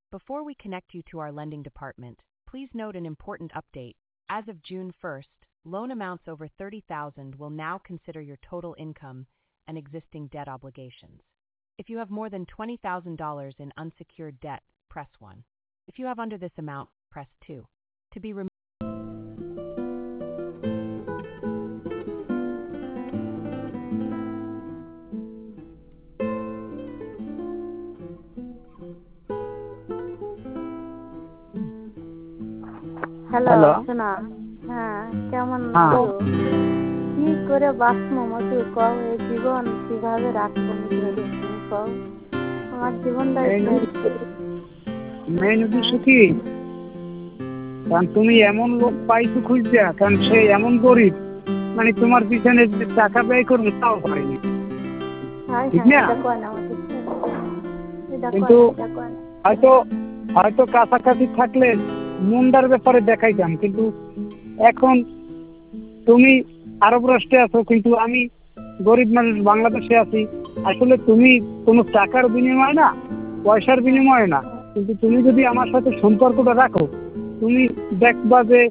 Before we connect you to our lending department, please note an important update. As of June 1st, loan amounts over $30,000 will now consider your total income and existing debt obligations. If you have more than $20,000 in unsecured debt, press 1. If you have under this amount, press 2. To be removed. Hello শোনা, হ্যাঁ কেমন আছো? কি করে বাঁচবো মধু কও, এই জীবন কিভাবে রাখবো নিজেকে তুমি কও? আমার জীবনটা মেন উদ্দেশ্য কি, কারণ তুমি এমন লোক পাইছো খুঁজছা, কারণ সে এমন গরিব, মানে তোমার পিছনে যে টাকা ব্যয় করবে তাও পারেনি, ঠিক না? কিন্তু হয়তো হয়তো কাছাকাছি থাকলে মুন্ডার ব্যাপারে দেখাইতাম, কিন্তু এখন তুমি আরব রাষ্ট্রে আছো, কিন্তু আমি গরিব মানুষ বাংলাদেশে আছি। আসলে তুমি কোনো টাকার বিনিময় না, পয়সার বিনিময় না, কিন্তু তুমি যদি আমার সাথে সম্পর্কটা রাখো, তুমি দেখবা যে